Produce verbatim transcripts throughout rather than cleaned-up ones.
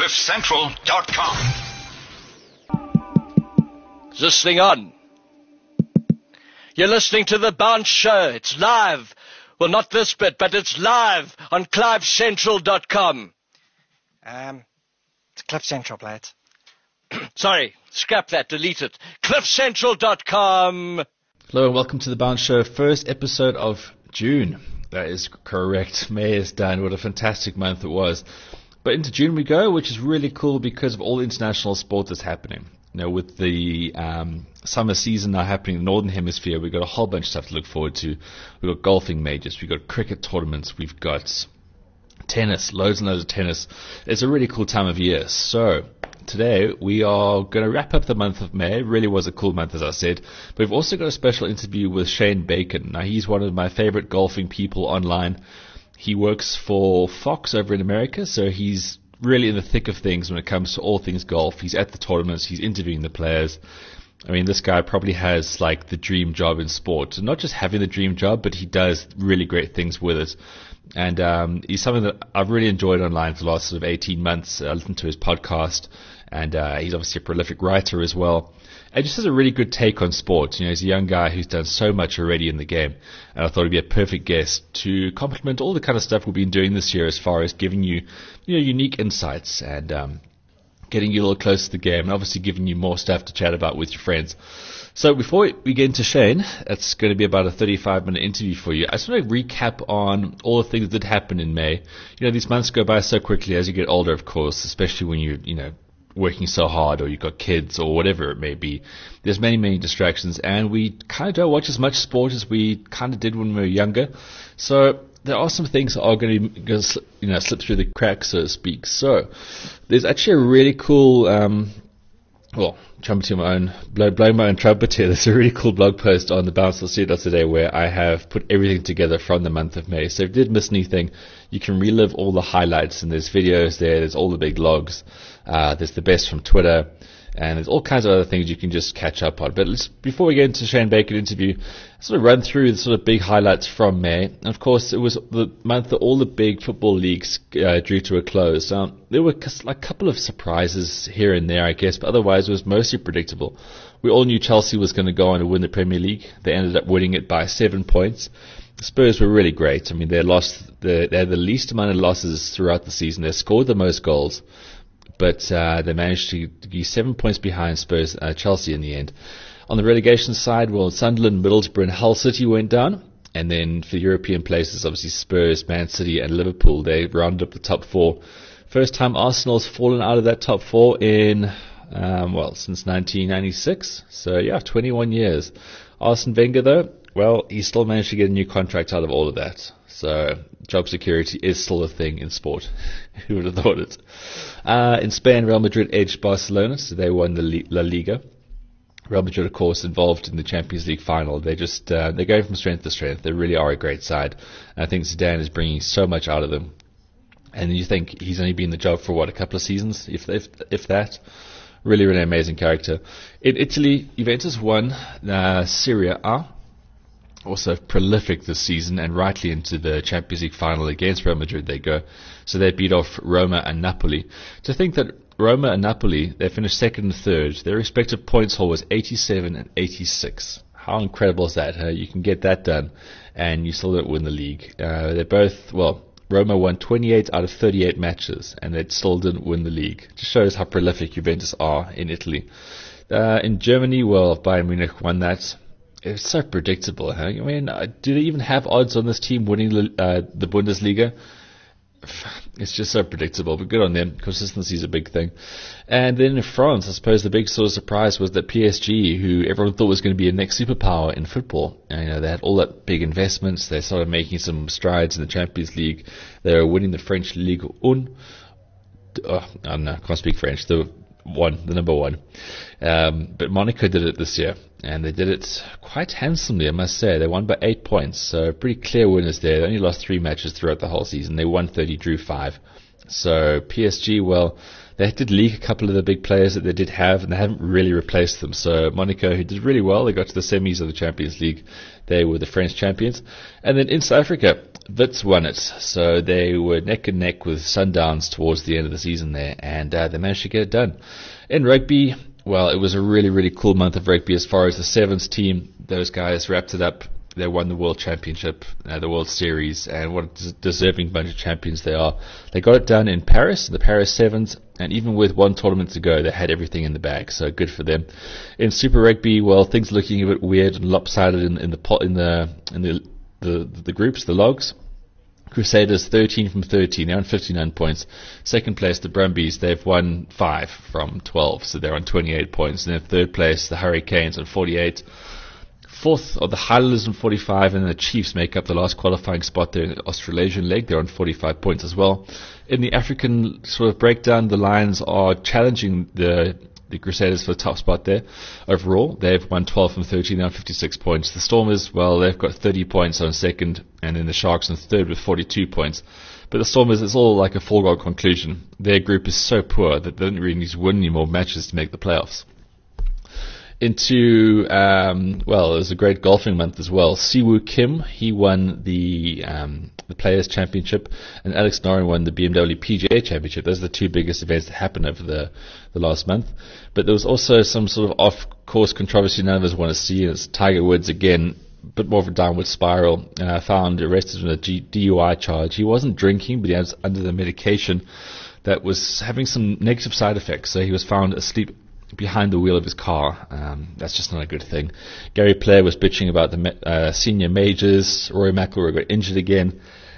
cliff central dot com. Is this thing on? You're listening to The Bounce Show. It's live. Well, not this bit, but it's live on cliff central dot com. Um, it's Cliff Central, Blade. Sorry, scrap that, delete it. cliff central dot com. Hello and welcome to The Bounce Show, first episode of June. That is correct. May is done. What a fantastic month it was. But into June we go, which is really cool because of all the international sport that's happening. You know, with the um, summer season now happening in the Northern Hemisphere, we've got a whole bunch of stuff to look forward to. We've got golfing majors, we've got cricket tournaments, we've got tennis, loads and loads of tennis. It's a really cool time of year. So today we are going to wrap up the month of May. It really was a cool month, as I said. But we've also got a special interview with Shane Bacon. Now, he's one of my favorite golfing people online. He works for Fox over in America, so he's really in the thick of things when it comes to all things golf. He's at the tournaments, he's interviewing the players. I mean, this guy probably has like the dream job in sport. Not just having the dream job, but he does really great things with it. And um, he's something that I've really enjoyed online for the last sort of eighteen months. I listened to his podcast, and uh, he's obviously a prolific writer as well. And just has a really good take on sport. You know, he's a young guy who's done so much already in the game. And I thought he'd be a perfect guest to complement all the kind of stuff we've been doing this year as far as giving you, you know, unique insights and um, getting you a little closer to the game and obviously giving you more stuff to chat about with your friends. So before we get into Shane, it's going to be about a thirty-five minute interview for you. I just want to recap on all the things that did happen in May. You know, these months go by so quickly as you get older, of course, especially when you, you know, working so hard or you've got kids or whatever it may be. There's many, many distractions, and we kind of don't watch as much sport as we kind of did when we were younger. So there are some things that are going to, going to you know, slip through the cracks, so to speak. So there's actually a really cool, um, well, trumpeting my own, blow, blowing my own trumpet here. There's a really cool blog post on the bounce dot c dot today where I have put everything together from the month of May. So if you did miss anything, you can relive all the highlights, and there's videos there, there's all the big logs. Uh, there's the best from Twitter, and there's all kinds of other things you can just catch up on. But let's, before we get into Shane Bacon interview, sort of run through the sort of big highlights from May. And of course, it was the month that all the big football leagues uh, drew to a close. Um, there were like a couple of surprises here and there, I guess, but otherwise it was mostly predictable. We all knew Chelsea was going to go on and win the Premier League. They ended up winning it by seven points. The Spurs were really great. I mean, they lost the, they had the least amount of losses throughout the season. They scored the most goals. But uh, they managed to get seven points behind Spurs, uh, Chelsea in the end. On the relegation side, well, Sunderland, Middlesbrough and Hull City went down. And then for the European places, obviously Spurs, Man City and Liverpool, they rounded up the top four. First time Arsenal's fallen out of that top four in, um, well, since nineteen ninety-six. So, yeah, twenty-one years. Arsene Wenger, though, well, he still managed to get a new contract out of all of that. So job security is still a thing in sport. Who would have thought it? Uh, in Spain, Real Madrid edged Barcelona, so they won the La Liga. Real Madrid, of course, involved in the Champions League final. They just uh, they're going from strength to strength. They really are a great side. And I think Zidane is bringing so much out of them. And you think he's only been in the job for what, a couple of seasons, if if if that. Really, really amazing character. In Italy, Juventus won uh, Serie A. Also prolific this season, and rightly into the Champions League final against Real Madrid they go. So they beat off Roma and Napoli. To think that Roma and Napoli, they finished second and third. Their respective points haul was eighty-seven and eighty-six. How incredible is that? Huh? You can get that done, and you still don't win the league. Uh, they both, well, Roma won twenty-eight out of thirty-eight matches, and they still didn't win the league. Just shows how prolific Juventus are in Italy. Uh, in Germany, well, Bayern Munich won that. It's so predictable. Huh? I mean, do they even have odds on this team winning the, uh, the Bundesliga? It's just so predictable, but good on them. Consistency is a big thing. And then in France, I suppose the big sort of surprise was that P S G, who everyone thought was going to be a next superpower in football, and, you know, they had all that big investments. They started making some strides in the Champions League. They were winning the French Ligue one. Oh, I don't know, I can't speak French. The one, the number one. Um, but Monaco did it this year, and they did it quite handsomely, I must say. They won by eight points, so pretty clear winners there. They only lost three matches throughout the whole season. They won thirty, drew five. So P S G, well, they did leak a couple of the big players that they did have, and they haven't really replaced them. So Monaco, who did really well, they got to the semis of the Champions League. They were the French champions. And then in South Africa, Wits won it. So they were neck and neck with Sundowns towards the end of the season there, and uh, they managed to get it done. In rugby, well, it was a really, really cool month of rugby as far as the Sevens team. Those guys wrapped it up. They won the World Championship, uh, the World Series, and what a deserving bunch of champions they are. They got it done in Paris, the Paris Sevens, and even with one tournament to go, they had everything in the bag, so good for them. In Super Rugby, well, things are looking a bit weird and lopsided in, in the po- in the in the, the the groups, the logs. Crusaders thirteen from thirteen, they're on fifty-nine points. Second place, the Brumbies, they've won five from twelve, so they're on twenty-eight points. And then third place, the Hurricanes on forty-eight. Fourth are the Highlanders on forty-five, and the Chiefs make up the last qualifying spot there in the Australasian leg. They're on forty-five points as well. In the African sort of breakdown, the Lions are challenging the the Crusaders for the top spot there. Overall, they've won twelve from thirteen, they're on fifty-six points. The Stormers, well, they've got thirty points on second, and then the Sharks on third with forty-two points. But the Stormers, it's all like a foregone conclusion. Their group is so poor that they don't really need to win any more matches to make the playoffs. Into, um, well, it was a great golfing month as well. Siwoo Kim, he won the um, the Players' Championship, and Alex Noren won the B M W P G A Championship. Those are the two biggest events that happened over the, the last month. But there was also some sort of off-course controversy none of us want to see, and it's Tiger Woods again, a bit more of a downward spiral, uh, found arrested on a G- D U I charge. He wasn't drinking, but he was under the medication that was having some negative side effects, so he was found asleep behind the wheel of his car. Um, that's just not a good thing. Gary Player was bitching about the uh, senior majors. Rory McIlroy got injured again.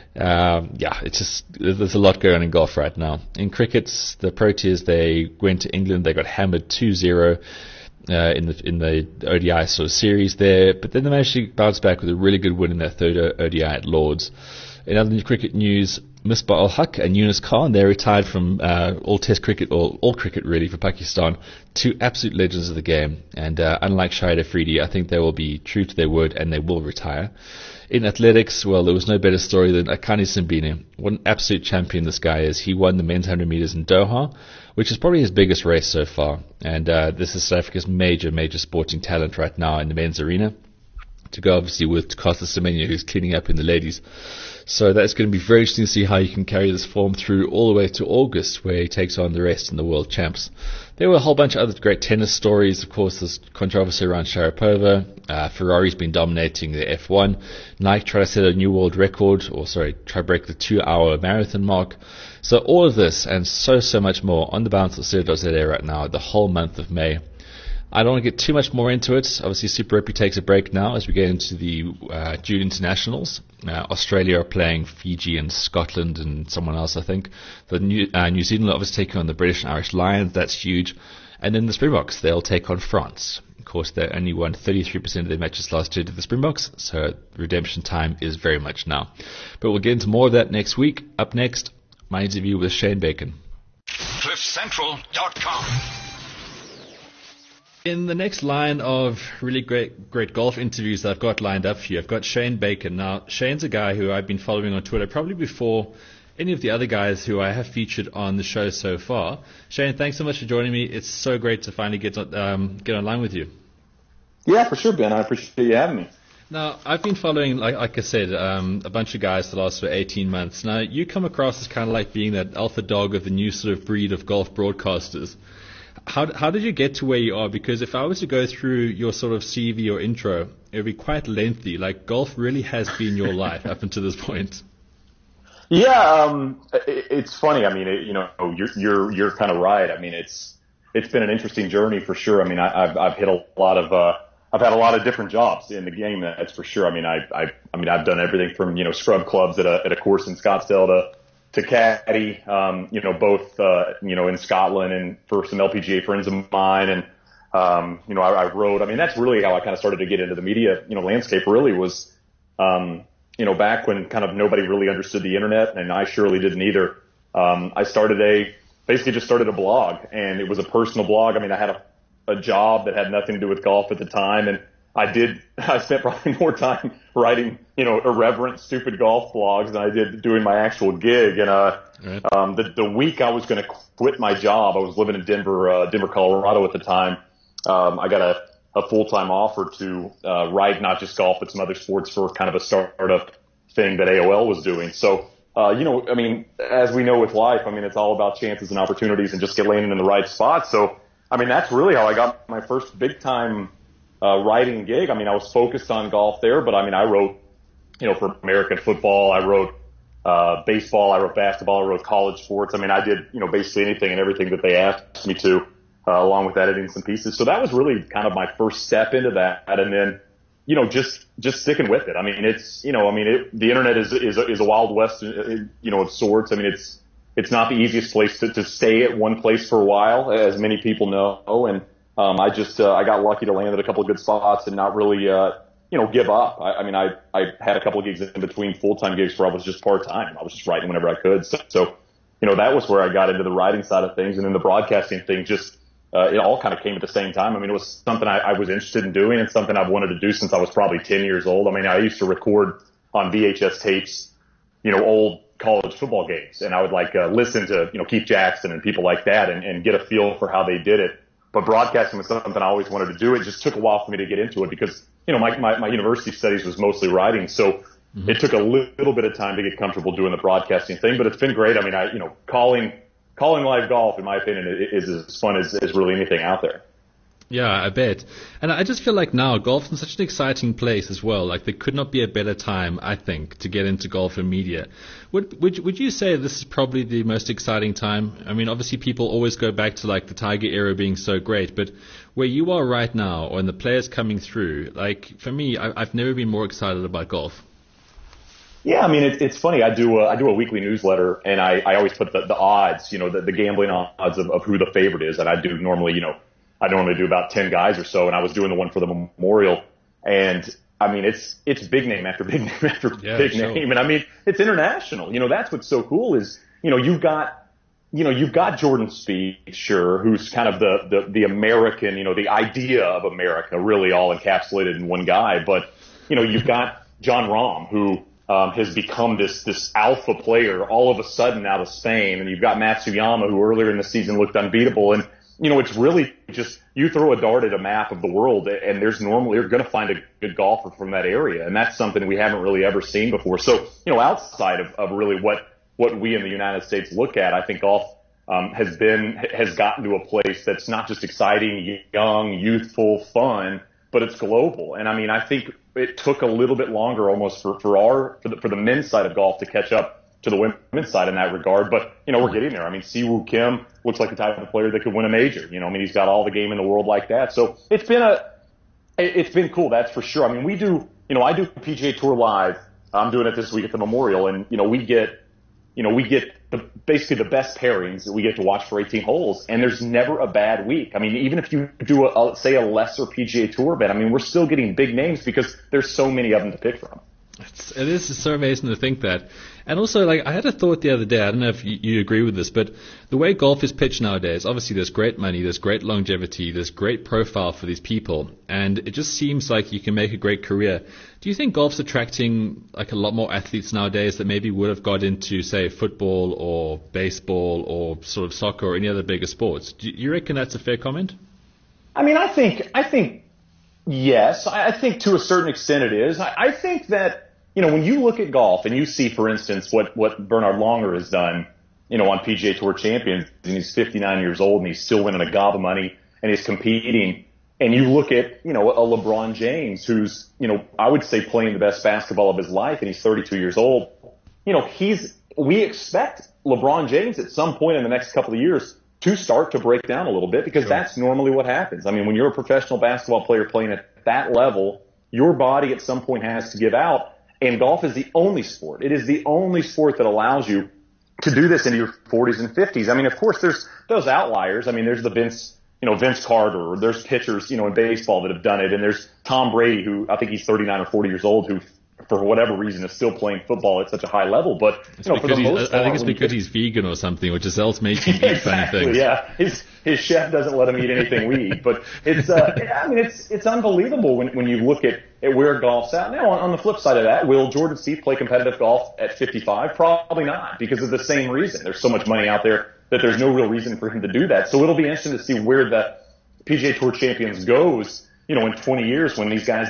Um, yeah, it's just, there's a lot going on in golf right now. In cricket, the Proteas, they went to England, they got hammered two zero uh, in the in the O D I sort of series there, but then they managed to bounce back with a really good win in their third O D I at Lords. In other cricket news, Misbah ul Haq and Yunus Khan, they retired from uh, all Test cricket, or all cricket really, for Pakistan. Two absolute legends of the game. And uh, unlike Shahid Afridi, I think they will be true to their word and they will retire. In athletics, well, there was no better story than Akani Simbine. What an absolute champion this guy is. He won the men's one hundred meters in Doha, which is probably his biggest race so far. And uh, this is South Africa's major, major sporting talent right now in the men's arena. To go obviously with Costa Semenya, who's cleaning up in the ladies. So that's going to be very interesting to see how he can carry this form through all the way to August, where he takes on the rest in the world champs. There were a whole bunch of other great tennis stories. Of course, there's controversy around Sharapova. Uh, Ferrari's been dominating the F one. Nike tried to set a new world record, or sorry, try to break the two-hour marathon mark. So all of this and so, so much more on the bounce dot co dot za right now, the whole month of May. I don't want to get too much more into it. Obviously, Super Rugby takes a break now as we get into the uh, June internationals. Uh, Australia are playing Fiji and Scotland and someone else, I think. The New, uh, New Zealand are obviously taking on the British and Irish Lions. That's huge. And then the Springboks, they'll take on France. Of course, they only won thirty-three percent of their matches last year to the Springboks, so redemption time is very much now. But we'll get into more of that next week. Up next, my interview with Shane Bacon. cliff central dot com. In the next line of really great great golf interviews that I've got lined up for you, I've got Shane Bacon. Now, Shane's a guy who I've been following on Twitter probably before any of the other guys who I have featured on the show so far. Shane, thanks so much for joining me. It's so great to finally get um, get online with you. Yeah, for sure, Ben. I appreciate you having me. Now, I've been following, like, like I said, um, a bunch of guys the last sort of eighteen months. Now, you come across as kind of like being that alpha dog of the new sort of breed of golf broadcasters. How how did you get to where you are? Because if I was to go through your sort of C V or intro, it would be quite lengthy. Like, golf really has been your life up until this point. Yeah, um, it, it's funny. I mean, it, you know, you're you're you're kind of right. I mean, it's it's been an interesting journey for sure. I mean, I, I've I've hit a lot of uh, I've had a lot of different jobs in the game. That's for sure. I mean, I I I mean, I've done everything from you know scrub clubs at a at a course in Scottsdale to to caddy, um, you know, both, uh, you know, in Scotland and for some L P G A friends of mine. And, um, you know, I, I wrote, I mean, that's really how I kind of started to get into the media, you know, landscape really was, um, you know, back when kind of nobody really understood the internet, and I surely didn't either. Um, I started a, basically just started a blog, and it was a personal blog. I mean, I had a, a job that had nothing to do with golf at the time, and I did, I spent probably more time writing, you know, irreverent, stupid golf blogs than I did doing my actual gig. And, uh, right. um, the, the week I was going to quit my job, I was living in Denver, uh, Denver, Colorado at the time. Um, I got a, a full-time offer to, uh, write not just golf, but some other sports for kind of a startup thing that A O L was doing. So, uh, you know, I mean, as we know with life, I mean, it's all about chances and opportunities and just get landing in the right spot. So, I mean, that's really how I got my first big time, uh, writing gig. I mean, I was focused on golf there, but I mean, I wrote, you know, for American football, I wrote, uh, baseball, I wrote basketball, I wrote college sports. I mean, I did, you know, basically anything and everything that they asked me to, uh, along with editing some pieces. So that was really kind of my first step into that. And then, you know, just, just sticking with it. I mean, it's, you know, I mean, it, the internet is, is, a, is a wild west, you know, of sorts. I mean, it's, it's not the easiest place to, to stay at one place for a while, as many people know. And, um, I just, uh, I got lucky to land at a couple of good spots and not really, uh, you know, give up. I, I mean, I, I had a couple of gigs in between full-time gigs where I was just part-time. I was just writing whenever I could. So, so, you know, that was where I got into the writing side of things. And then the broadcasting thing just, Uh, it all kind of came at the same time. I mean, it was something I, I was interested in doing and something I've wanted to do since I was probably ten years old. I mean, I used to record on V H S tapes, you know, old college football games, and I would like uh, listen to, you know, Keith Jackson and people like that and, and get a feel for how they did it. But broadcasting was something I always wanted to do. It just took a while for me to get into it because, you know, my, my, my university studies was mostly writing. So mm-hmm. It took a li- little bit of time to get comfortable doing the broadcasting thing, but it's been great. I mean, I, you know, calling, Calling live golf, in my opinion, is as fun as, as really anything out there. Yeah, I bet. And I just feel like now golf's in such an exciting place as well. Like there could not be a better time, I think, to get into golf and media. Would would would you say this is probably the most exciting time? I mean, obviously people always go back to like the Tiger era being so great, but where you are right now, or in the players coming through, like for me, I, I've never been more excited about golf. Yeah, I mean, it, it's funny. I do a, I do a weekly newsletter, and I, I always put the, the odds, you know, the, the gambling odds of, of who the favorite is. And I do normally, you know, I normally do about ten guys or so, and I was doing the one for the Memorial. And, I mean, it's it's big name after big name after yeah, big sure. name. And, I mean, it's international. You know, that's what's so cool is, you know, you've got, you know, you've got Jordan Spieth, sure, who's kind of the, the, the American, you know, the idea of America really all encapsulated in one guy. But, you know, you've got Jon Rahm, who – Um, has become this, this alpha player all of a sudden out of Spain. And you've got Matsuyama, who earlier in the season looked unbeatable. And, you know, it's really just, you throw a dart at a map of the world and there's normally, you're going to find a good golfer from that area. And that's something we haven't really ever seen before. So, you know, outside of, of really what, what we in the United States look at, I think golf, um, has been, has gotten to a place that's not just exciting, young, youthful, fun, but it's global. And I mean, I think it took a little bit longer almost for, for our, for the, for the men's side of golf to catch up to the women's side in that regard. But, you know, we're getting there. I mean, Siwoo Kim looks like the type of player that could win a major. You know, I mean, he's got all the game in the world like that. So it's been a, it's been cool. That's for sure. I mean, we do, you know, I do P G A Tour Live. I'm doing it this week at the Memorial, and, you know, we get, you know, we get the, basically the best pairings that we get to watch for eighteen holes, and there's never a bad week. I mean, even if you do, a, a, say, a lesser P G A Tour event, I mean, we're still getting big names because there's so many of them to pick from. It's, it is so amazing to think that. And also, like, I had a thought the other day, I don't know if you, you agree with this, but the way golf is pitched nowadays, obviously there's great money, there's great longevity, there's great profile for these people, and it just seems like you can make a great career. Do you think golf's attracting, like, a lot more athletes nowadays that maybe would have got into, say, football or baseball or sort of soccer or any other bigger sports? Do you reckon that's a fair comment? I mean, I think, I think, yes, I think to a certain extent it is. I, I think that, you know, when you look at golf and you see, for instance, what, what Bernard Longer has done, you know, on P G A Tour Champions, and he's fifty-nine years old and he's still winning a gob of money and he's competing. And you look at, you know, a LeBron James who's, you know, I would say playing the best basketball of his life, and he's thirty-two years old. You know, he's, we expect LeBron James at some point in the next couple of years to start to break down a little bit because sure. That's normally what happens. I mean, when you're a professional basketball player playing at that level, your body at some point has to give out. And golf is the only sport. It is the only sport that allows you to do this into your forties and fifties. I mean, of course, there's those outliers. I mean, there's the Vince, you know, Vince Carter, or there's pitchers, you know, in baseball that have done it. And there's Tom Brady, who I think he's thirty-nine or forty years old, who for whatever reason is still playing football at such a high level. But, you know, for the most part, I think it's because get, he's vegan or something, which is else making him eat exactly, funny things. Yeah. His, his chef doesn't let him eat anything we eat. But it's, uh, I mean, it's, it's unbelievable when, when you look at, at where golf's at. Now, on, on the flip side of that, will Jordan Spieth play competitive golf at fifty-five? Probably not, because of the same reason. There's so much money out there that there's no real reason for him to do that. So it'll be interesting to see where the P G A Tour Champions goes, you know, in twenty years when these guys that,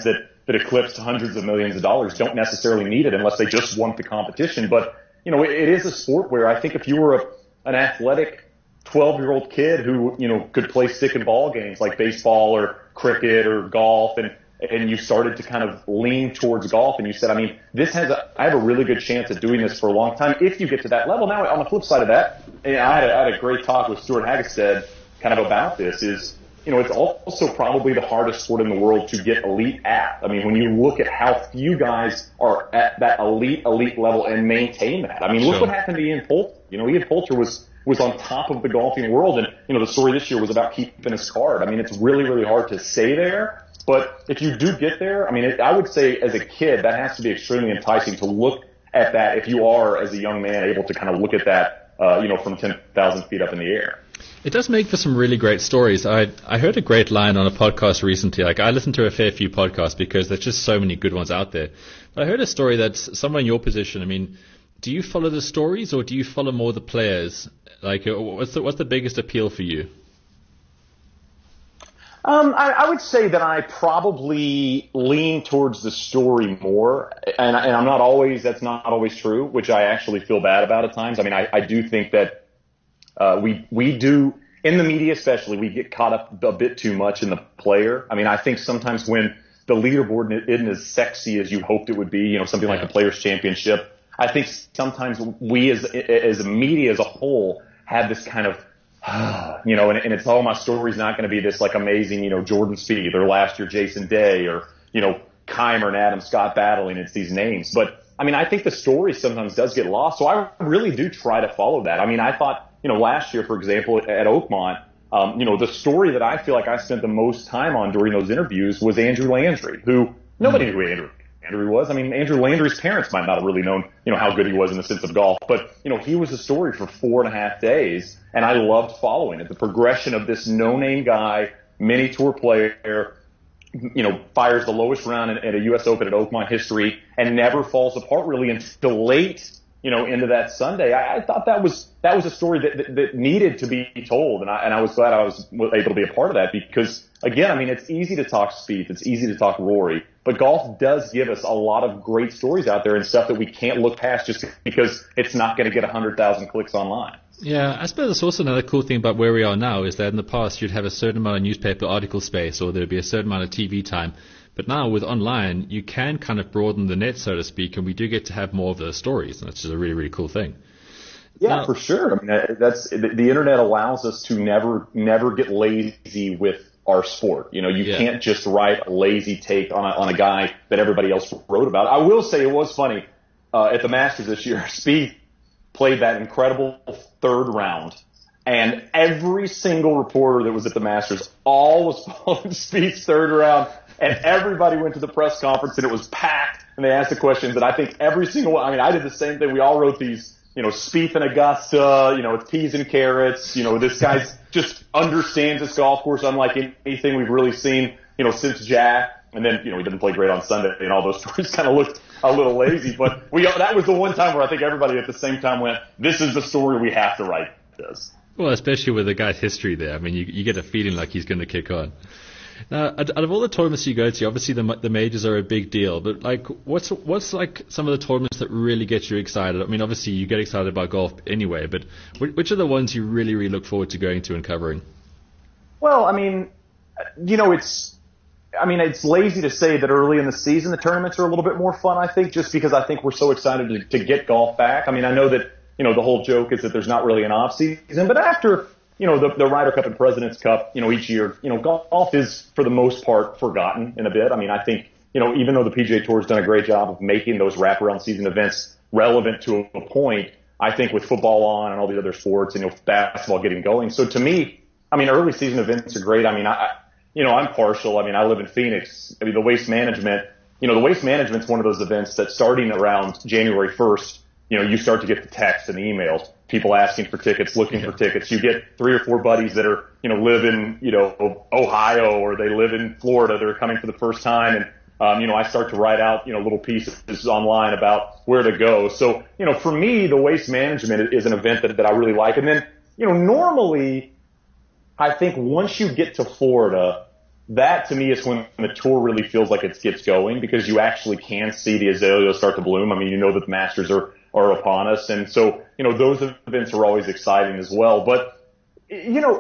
that eclipsed hundreds of millions of dollars don't necessarily need it unless they just want the competition. But, you know, it, it is a sport where I think if you were a, an athletic twelve-year-old kid who, you know, could play stick and ball games like baseball or cricket or golf, and and you started to kind of lean towards golf, and you said, I mean, this has a, I have a really good chance of doing this for a long time if you get to that level. Now, on the flip side of that, and I had a, I had a great talk with Stuart Hagestad kind of about this, is, you know, it's also probably the hardest sport in the world to get elite at. I mean, when you look at how few guys are at that elite, elite level and maintain that. I mean, look Sure. what happened to Ian Poulter. You know, Ian Poulter was was on top of the golfing world, and, you know, the story this year was about keeping his card. I mean, it's really, really hard to stay there. But if you do get there, I mean, it, I would say as a kid, that has to be extremely enticing to look at that if you are, as a young man, able to kind of look at that, uh, you know, from ten thousand feet up in the air. It does make for some really great stories. I I heard a great line on a podcast recently. Like, I listen to a fair few podcasts because there's just so many good ones out there. But I heard a story that's someone in your position. I mean, do you follow the stories or do you follow more the players? Like, what's the, what's the biggest appeal for you? Um, I, I would say that I probably lean towards the story more, and, and I'm not always, that's not always true, which I actually feel bad about at times. I mean, I, I do think that, uh, we, we do, in the media especially, we get caught up a bit too much in the player. I mean, I think sometimes when the leaderboard isn't as sexy as you hoped it would be, you know, something like the Players' Championship, I think sometimes we as, as a media as a whole have this kind of, you know, and, and it's, oh, my story's not going to be this like amazing, you know, Jordan Spieth or last year Jason Day or, you know, Keimer and Adam Scott battling. It's these names. But, I mean, I think the story sometimes does get lost. So I really do try to follow that. I mean, I thought, you know, last year, for example, at Oakmont, um, you know, the story that I feel like I spent the most time on during those interviews was Andrew Landry, who nobody knew who Andrew Andrew was. I mean, Andrew Landry's parents might not have really known, you know, how good he was in the sense of golf, but, you know, he was a story for four and a half days, and I loved following it. The progression of this no-name guy, mini tour player, you know, fires the lowest round in, in a U S Open at Oakmont history and never falls apart really until late, you know, into that Sunday. I, I thought that was, that was a story that, that, that needed to be told, and I, and I was glad I was able to be a part of that because, again, I mean, it's easy to talk Spieth, it's easy to talk Rory, but golf does give us a lot of great stories out there and stuff that we can't look past just because it's not going to get one hundred thousand clicks online. Yeah, I suppose it's also another cool thing about where we are now is that in the past you'd have a certain amount of newspaper article space or there'd be a certain amount of T V time. But now with online, you can kind of broaden the net, so to speak, and we do get to have more of those stories, and that's just a really, really cool thing. Yeah, now, for sure. I mean, that's the, the internet allows us to never, never get lazy with our sport. You know, you yeah. can't just write a lazy take on a, on a guy that everybody else wrote about. I will say it was funny uh, at the Masters this year. Spieth played that incredible third round, and every single reporter that was at the Masters all was following Spieth's third round, and everybody went to the press conference, and it was packed, and they asked the questions, and I think every single one, I mean, I did the same thing. We all wrote these, you know, Spieth and Augusta, you know, it's peas and carrots, you know, this guy's just understands this golf course unlike anything we've really seen, you know, since Jack. And then, you know, he didn't play great on Sunday, and all those stories kind of looked a little lazy. But we that was the one time where I think everybody at the same time went, this is the story we have to write this. Well, especially with the guy's history there. I mean, you, you get a feeling like he's going to kick on. Now, out of all the tournaments you go to, obviously the the majors are a big deal. But like, what's what's like some of the tournaments that really get you excited? I mean, obviously you get excited about golf anyway, but which are the ones you really, really look forward to going to and covering? Well, I mean, you know, it's. I mean, it's lazy to say that early in the season the tournaments are a little bit more fun, I think, just because I think we're so excited to, to get golf back. I mean, I know that, you know, the whole joke is that there's not really an off season, but after, you know, the, the Ryder Cup and President's Cup, you know, each year, you know, golf is for the most part forgotten in a bit. I mean, I think, you know, even though the P G A Tour has done a great job of making those wraparound season events relevant to a point, I think with football on and all these other sports and, you know, basketball getting going. So to me, I mean, early season events are great. I mean, I, you know, I'm partial. I mean, I live in Phoenix. I mean, the Waste Management, you know, the Waste Management's one of those events that starting around January first, you know, you start to get the texts and the emails, people asking for tickets, looking for tickets. You get three or four buddies that are, you know, live in, you know, Ohio or they live in Florida. They're coming for the first time. And, um, you know, I start to write out, you know, little pieces online about where to go. So, you know, for me, the Waste Management is an event that, that I really like. And then, you know, normally I think once you get to Florida, that to me is when the tour really feels like it gets going, because you actually can see the azaleas start to bloom. I mean, you know that the Masters are, are upon us. And so, you know, those events are always exciting as well. But, you know,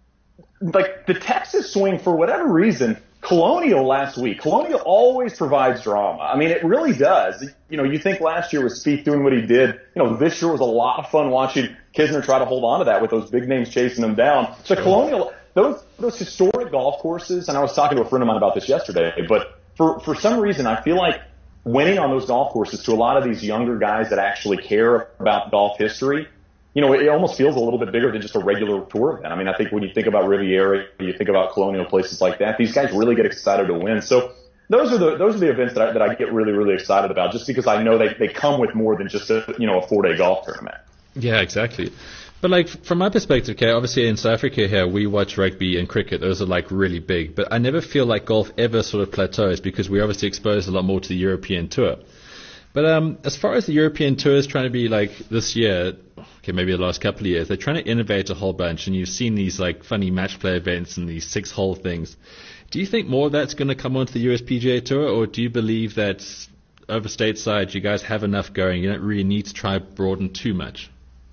like the Texas swing, for whatever reason, Colonial last week, Colonial always provides drama. I mean, it really does. You know, you think last year was Spieth doing what he did. You know, this year was a lot of fun watching Kisner try to hold on to that with those big names chasing him down. So Colonial, those, those historic golf courses, and I was talking to a friend of mine about this yesterday, but for, for some reason, I feel like winning on those golf courses to a lot of these younger guys that actually care about golf history, you know, it almost feels a little bit bigger than just a regular tour event. I mean, I think when you think about Riviera, you think about Colonial, places like that, these guys really get excited to win. So those are the, those are the events that I, that I get really, really excited about, just because I know they, they come with more than just a, you know, a four day golf tournament. Yeah, exactly. But like, from my perspective, okay, obviously in South Africa here, we watch rugby and cricket. Those are like really big, but I never feel like golf ever sort of plateaus, because we obviously expose a lot more to the European tour. But um, as far as the European tour is trying to be like this year, okay, maybe the last couple of years, they're trying to innovate a whole bunch, and you've seen these like funny match play events and these six hole things. Do you think more of that's going to come onto the U S P G A Tour, or do you believe that over stateside you guys have enough going, you don't really need to try broaden too much?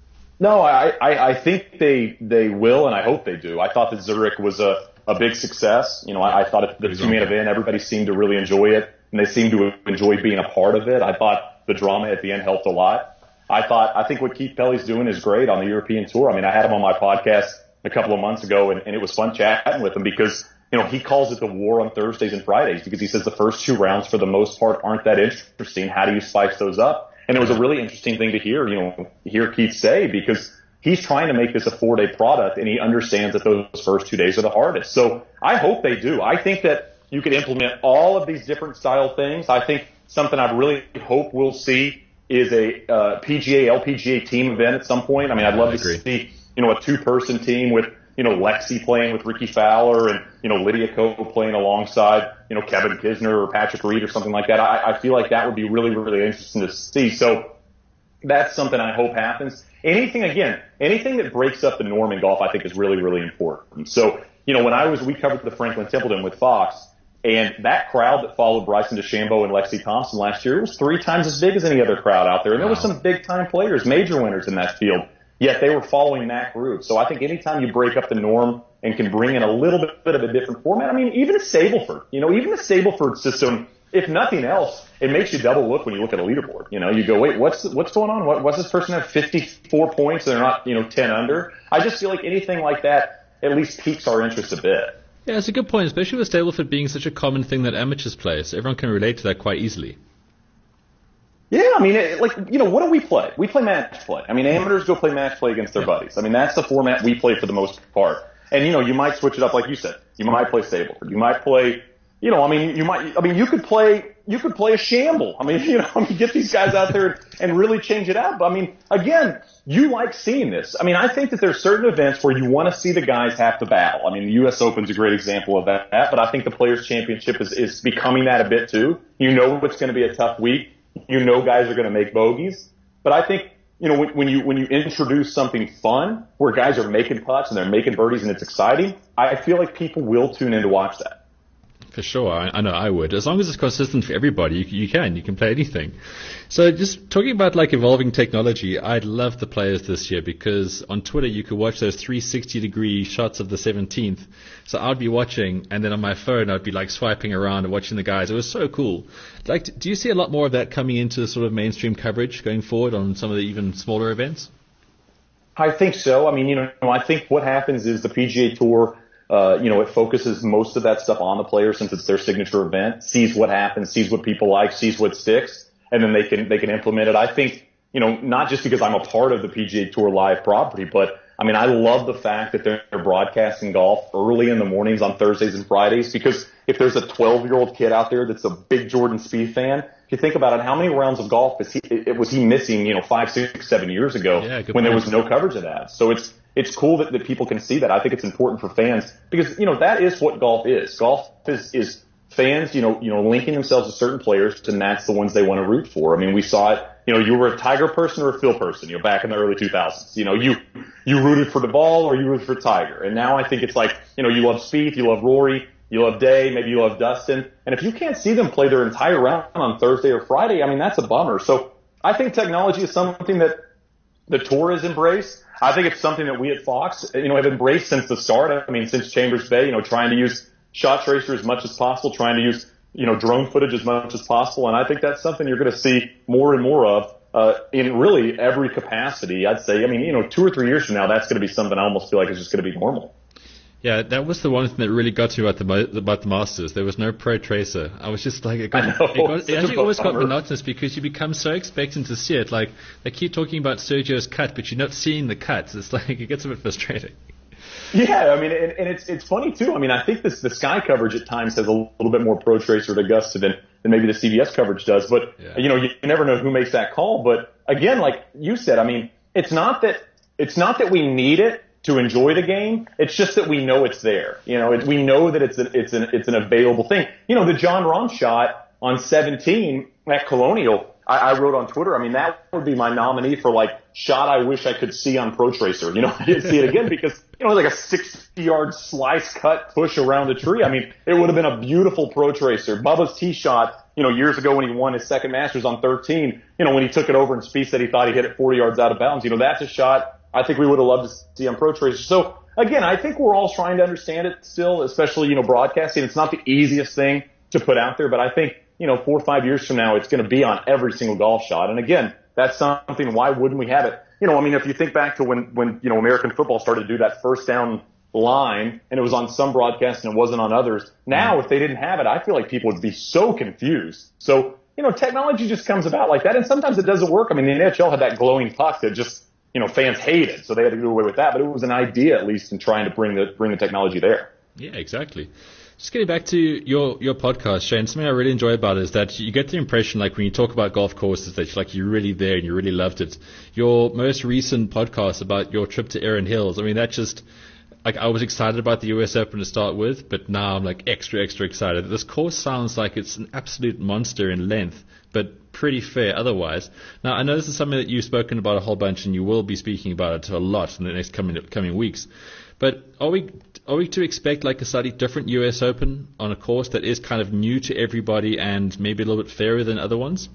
No, I, I, I think they they will, and I hope they do. I thought that Zurich was a, a big success. You know, I, I thought it, the two-man event, everybody seemed to really enjoy it, and they seemed to enjoy being a part of it. I thought the drama at the end helped a lot. I thought, I think what Keith Pelley's doing is great on the European Tour. I mean, I had him on my podcast a couple of months ago, and, and it was fun chatting with him, because, you know, he calls it the war on Thursdays and Fridays, because he says the first two rounds, for the most part, aren't that interesting. How do you spice those up? And it was a really interesting thing to hear, you know, hear Keith say, because he's trying to make this a four-day product, and he understands that those first two days are the hardest. So I hope they do. I think that you could implement all of these different style things. I think something I really hope we'll see is a uh, P G A, L P G A team event at some point. I mean, I'd love to see, you know, a two-person team with, you know, Lexi playing with Ricky Fowler, and, you know, Lydia Ko playing alongside, you know, Kevin Kisner or Patrick Reed or something like that. I, I feel like that would be really, really interesting to see. So that's something I hope happens. Anything, again, anything that breaks up the norm in golf, I think is really, really important. So, you know, when I was, we covered the Franklin Templeton with Fox, and that crowd that followed Bryson DeChambeau and Lexi Thompson last year, it was three times as big as any other crowd out there. And there were some big time players, major winners in that field. Yet they were following that group. So I think anytime you break up the norm and can bring in a little bit, bit of a different format, I mean, even a Stableford, you know, even the Stableford system, if nothing else, it makes you double look when you look at a leaderboard. You know, you go, wait, what's what's going on? What, what's this person have fifty-four points and they're not, you know, ten under? I just feel like anything like that at least piques our interest a bit. Yeah, it's a good point, especially with Stableford being such a common thing that amateurs play. So everyone can relate to that quite easily. Yeah, I mean, it, like, you know, what do we play? We play match play. I mean, amateurs go play match play against their buddies. I mean, that's the format we play for the most part. And, you know, you might switch it up like you said. You might play Stableford. You might play, you know, I mean, you might, I mean, you could play, you could play a shamble. I mean, you know, I mean, get these guys out there and really change it out. But, I mean, again, you like seeing this. I mean, I think that there's certain events where you want to see the guys have to battle. I mean, the U S Open's a great example of that, but I think the Players' Championship is, is becoming that a bit too. You know it's going to be a tough week. You know guys are going to make bogeys. But I think, you know, when, when you when you introduce something fun where guys are making putts and they're making birdies and it's exciting, I feel like people will tune in to watch that. For sure, I, I know I would. As long as it's consistent for everybody, you, you can. You can play anything. So just talking about like evolving technology, I love the Players this year, because on Twitter you could watch those three sixty degree shots of the seventeenth. So I'd be watching, and then on my phone I'd be like swiping around and watching the guys. It was so cool. Like, do you see a lot more of that coming into sort of mainstream coverage going forward on some of the even smaller events? I think so. I mean, you know, I think what happens is the P G A Tour, Uh, you know, it focuses most of that stuff on the players since it's their signature event, sees what happens, sees what people like, sees what sticks, and then they can, they can implement it. I think, you know, not just because I'm a part of the P G A Tour live property, but I mean, I love the fact that they're broadcasting golf early in the mornings on Thursdays and Fridays, because if there's a twelve year old kid out there that's a big Jordan Spieth fan, if you think about it, how many rounds of golf is he, it, was he missing, you know, five, six, seven years ago yeah, when point. there was no coverage of that? So it's, It's cool that, that people can see that. I think it's important for fans because, you know, that is what golf is. Golf is, is fans, you know, you know, linking themselves to certain players, and that's the ones they want to root for. I mean, we saw it, you know, you were a Tiger person or a Phil person, you know, back in the early two thousands. You know, you, you rooted for Duval or you rooted for Tiger. And now I think it's like, you know, you love Spieth, you love Rory. you'll have Day, maybe you'll have Dustin. And if you can't see them play their entire round on Thursday or Friday, I mean, that's a bummer. So I think technology is something that the tour has embraced. I think it's something that we at Fox, you know, have embraced since the start. I mean, since Chambers Bay, you know, trying to use shot tracer as much as possible, trying to use, you know, drone footage as much as possible. And I think that's something you're going to see more and more of, uh, in really every capacity. I'd say, I mean, you know, two or three years from now, that's going to be something I almost feel like is just going to be normal. Yeah, that was the one thing that really got to me about the about the Masters. There was no Pro Tracer. I was just like, it, got, I know, it, got, it actually always got bummer. monotonous because you become so expectant to see it. Like, they keep talking about Sergio's cut, but you're not seeing the cuts. It's like, it gets a bit frustrating. Yeah, I mean, and, and it's it's funny too. I mean, I think this the Sky coverage at times has a little bit more Pro Tracer to Augusta than, than maybe the C B S coverage does. But, yeah. you know, you never know who makes that call. But again, like you said, I mean, it's not that it's not that we need it to enjoy the game. It's just that we know it's there. You know, it, we know that it's a, it's an it's an available thing. You know, the John Rahm shot on seventeen at Colonial, I, I wrote on Twitter, I mean, that would be my nominee for like shot I wish I could see on Pro Tracer. You know, I didn't see it again because, you know, it was like a sixty yard slice cut push around a tree. I mean, it would have been a beautiful Pro Tracer. Bubba's tee shot, you know, years ago when he won his second Masters on thirteen, you know, when he took it over and Spieth said he thought he hit it forty yards out of bounds. You know, that's a shot I think we would have loved to see on Pro Tracer. So again, I think we're all trying to understand it still, especially, you know, broadcasting. It's not the easiest thing to put out there, but I think, you know, four or five years from now, it's going to be on every single golf shot. And again, that's something, why wouldn't we have it? You know, I mean, if you think back to when, when, you know, American football started to do that first down line and it was on some broadcasts and it wasn't on others. Now, if they didn't have it, I feel like people would be so confused. So, you know, technology just comes about like that. And sometimes it doesn't work. I mean, the N H L had that glowing puck that just, you know, fans hated, so they had to do away with that. But it was an idea, at least, in trying to bring the bring the technology there. Yeah, exactly. Just getting back to your, your podcast, Shane, something I really enjoy about it is that you get the impression, like when you talk about golf courses, that like you're really there and you really loved it. Your most recent podcast about your trip to Erin Hills, I mean, that just, like, I was excited about the U S Open to start with, but now I'm like extra, extra excited. This course sounds like it's an absolute monster in length, but pretty fair otherwise. Now, I know this is something that you've spoken about a whole bunch, and you will be speaking about it a lot in the next coming coming weeks. But are we are we to expect like a slightly different U S Open on a course that is kind of new to everybody and maybe a little bit fairer than other ones?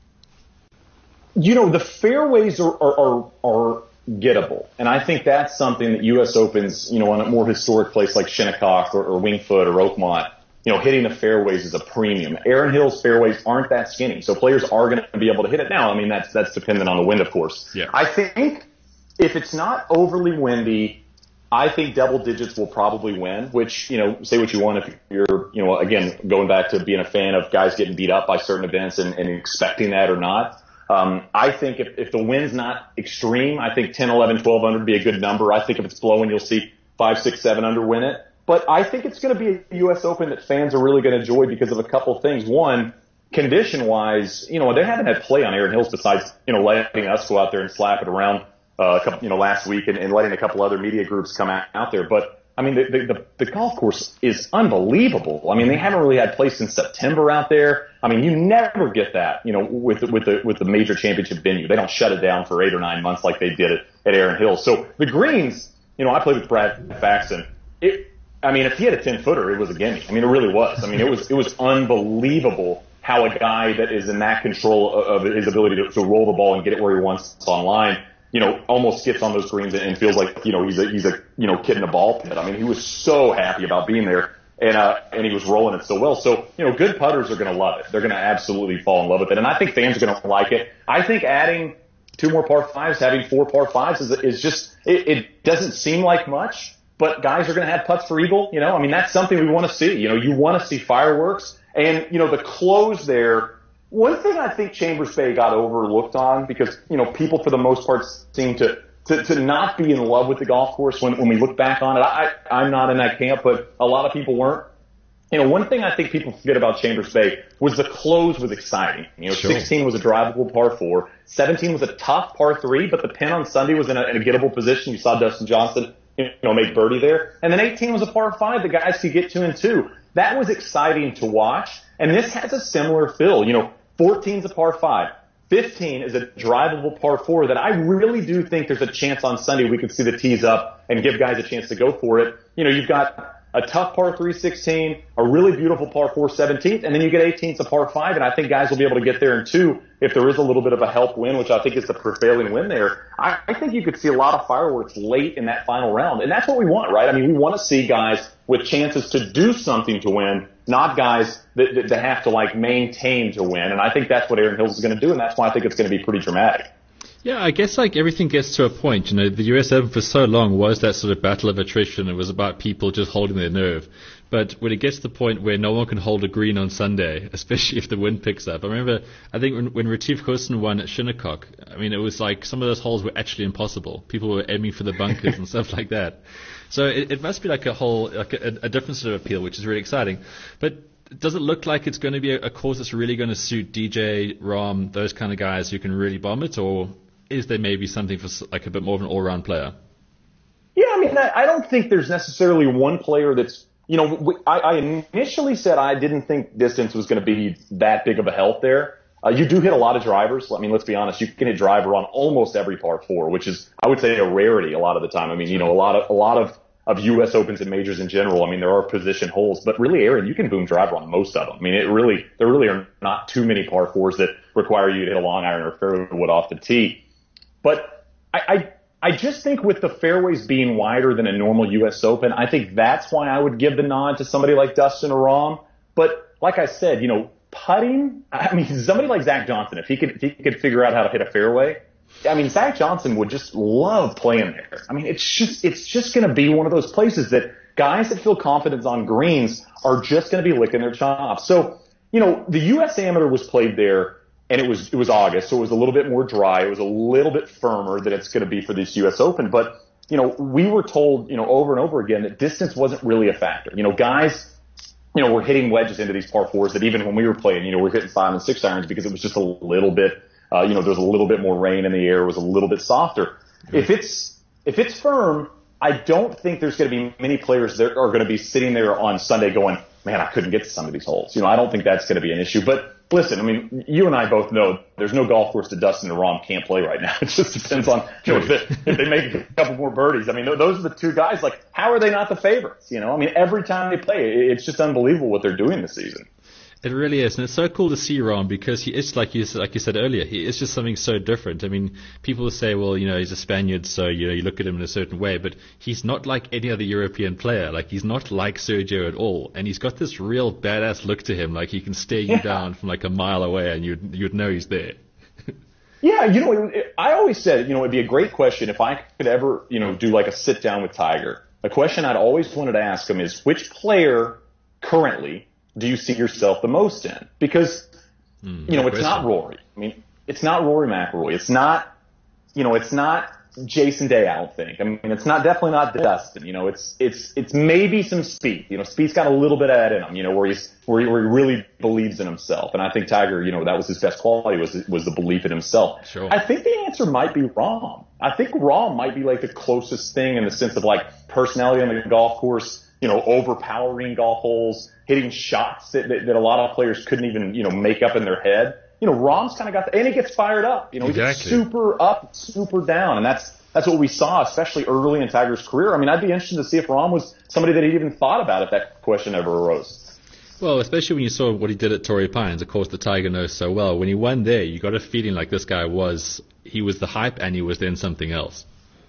You know, the fairways are are, are, are gettable, and I think that's something that U S Opens, you know, on a more historic place like Shinnecock or, or Winged Foot or Oakmont, you know, hitting the fairways is a premium. Erin Hills fairways aren't that skinny, so players are going to be able to hit it. Now, I mean, that's that's dependent on the wind, of course. Yeah. I think if it's not overly windy, I think double digits will probably win, which, you know, say what you want if you're, you know, again, going back to being a fan of guys getting beat up by certain events and, and expecting that or not. Um, I think if, if the wind's not extreme, I think ten, eleven, twelve under would be a good number. I think if it's blowing, you'll see five, six, seven under win it. But I think it's going to be a U S Open that fans are really going to enjoy because of a couple of things. One, condition-wise, you know, they haven't had play on Erin Hills besides, you know, letting us go out there and slap it around uh, a couple, you know, last week and, and letting a couple other media groups come out, out there. But, I mean, the, the, the golf course is unbelievable. I mean, they haven't really had play since September out there. I mean, you never get that, you know, with the, with the, with the major championship venue. They don't shut it down for eight or nine months like they did it at Erin Hills. So the greens, you know, I played with Brad Faxon. It, I mean, if he had a ten footer, it was a gimme. I mean, it really was. I mean, it was, it was unbelievable how a guy that is in that control of, of his ability to, to roll the ball and get it where he wants online, you know, almost gets on those greens and, and feels like, you know, he's a, he's a, you know, kid in a ball pit. I mean, he was so happy about being there and, uh, and he was rolling it so well. So, you know, good putters are going to love it. They're going to absolutely fall in love with it. And I think fans are going to like it. I think adding two more par fives, having four par fives is, is just, it, it doesn't seem like much. But guys are going to have putts for eagle, you know. I mean, that's something we want to see. You know, you want to see fireworks. And, you know, the close there, one thing I think Chambers Bay got overlooked on because, you know, people for the most part seem to, to, to not be in love with the golf course when, when we look back on it. I, I'm not in that camp, but a lot of people weren't. You know, one thing I think people forget about Chambers Bay was the close was exciting. You know, sure. sixteen was a drivable par four. seventeen was a tough par three, but the pin on Sunday was in a, in a gettable position. You saw Dustin Johnson, you know, make birdie there. And then eighteen was a par five the guys could get two and two. That was exciting to watch. And this has a similar feel. You know, fourteen's a par five. fifteen is a drivable par four that I really do think there's a chance on Sunday we could see the tees up and give guys a chance to go for it. You know, you've got a tough par three sixteen, a really beautiful par four seventeenth, and then you get eighteenth, a par five, and I think guys will be able to get there in two if there is a little bit of a help win, which I think is the prevailing win there. I, I think you could see a lot of fireworks late in that final round, and that's what we want, right? I mean, we want to see guys with chances to do something to win, not guys that, that, that have to, like, maintain to win, and I think that's what Aaron Hills is going to do, and that's why I think it's going to be pretty dramatic. Yeah, I guess like everything gets to a point. You know, the U S Open for so long was that sort of battle of attrition. It was about people just holding their nerve. But when it gets to the point where no one can hold a green on Sunday, especially if the wind picks up. I remember, I think when, when Retief Goosen won at Shinnecock, I mean, it was like some of those holes were actually impossible. People were aiming for the bunkers and stuff like that. So it, it must be like a whole, like a, a different sort of appeal, which is really exciting. But does it look like it's going to be a, a course that's really going to suit D J, Rahm, those kind of guys who can really bomb it, or is there maybe something for like a bit more of an all-round player? Yeah, I mean, I, I don't think there's necessarily one player that's, you know, we, I, I initially said I didn't think distance was going to be that big of a help there. Uh, you do hit a lot of drivers. I mean, let's be honest, you can hit driver on almost every par four, which is, I would say, a rarity a lot of the time. I mean, you know, a lot of, a lot of, of U S Opens and majors in general, I mean, there are position holes, but really, Aaron, you can boom driver on most of them. I mean, it really, there really are not too many par fours that require you to hit a long iron or fairway wood off the tee. But I, I, I just think with the fairways being wider than a normal U S Open, I think that's why I would give the nod to somebody like Dustin or Rahm. But like I said, you know, putting, I mean, somebody like Zach Johnson, if he could, if he could figure out how to hit a fairway, I mean, Zach Johnson would just love playing there. I mean, it's just, it's just going to be one of those places that guys that feel confidence on greens are just going to be licking their chops. So, you know, the U S Amateur was played there. And it was, it was August, so it was a little bit more dry. It was a little bit firmer than it's going to be for this U S Open. But, you know, we were told, you know, over and over again that distance wasn't really a factor. You know, guys, you know, were hitting wedges into these par fours that even when we were playing, you know, we're hitting five and six irons because it was just a little bit, uh, you know, there was a little bit more rain in the air. It was a little bit softer. Mm-hmm. If it's, if it's firm, I don't think there's going to be many players that are going to be sitting there on Sunday going, man, I couldn't get to some of these holes. You know, I don't think that's going to be an issue. But listen, I mean, you and I both know there's no golf course that Dustin and Rahm can't play right now. It just depends on, you know, if they, if they make a couple more birdies. I mean, those are the two guys. Like, how are they not the favorites? You know, I mean, every time they play, it's just unbelievable what they're doing this season. It really is, and it's so cool to see Rahm because he is, like you like you said earlier, he is just something so different. I mean, people will say, well, you know, he's a Spaniard, so you know, you look at him in a certain way, but he's not like any other European player. Like, he's not like Sergio at all, and he's got this real badass look to him. Like, he can stare you yeah. down from like a mile away, and you'd you'd know he's there. Yeah, you know, it, I always said, you know, it'd be a great question if I could ever, you know, do like a sit down with Tiger. A question I'd always wanted to ask him is, which player currently do you see yourself the most in? Because, mm, you know, it's not Rory. I mean, it's not Rory McIlroy. It's not, you know, it's not Jason Day, I don't think. I mean, it's not, definitely not Dustin. You know, it's, it's, it's maybe some Spieth. You know, Spieth's got a little bit of that in him, you know, where he's, where he, where he really believes in himself. And I think Tiger, you know, that was his best quality, was, was the belief in himself. Sure. I think the answer might be Rahm. I think Rahm might be like the closest thing in the sense of like personality on the golf course, you know, overpowering golf holes, hitting shots that, that, that a lot of players couldn't even, you know, make up in their head. You know, Rahm's kind of got the, and he gets fired up. You know, exactly. He gets super up, super down, and that's that's what we saw, especially early in Tiger's career. I mean, I'd be interested to see if Rahm was somebody that he'd even thought about if that question ever arose. Well, especially when you saw what he did at Torrey Pines, of course, the Tiger knows so well. When he won there, you got a feeling like this guy was, he was the hype and he was then something else.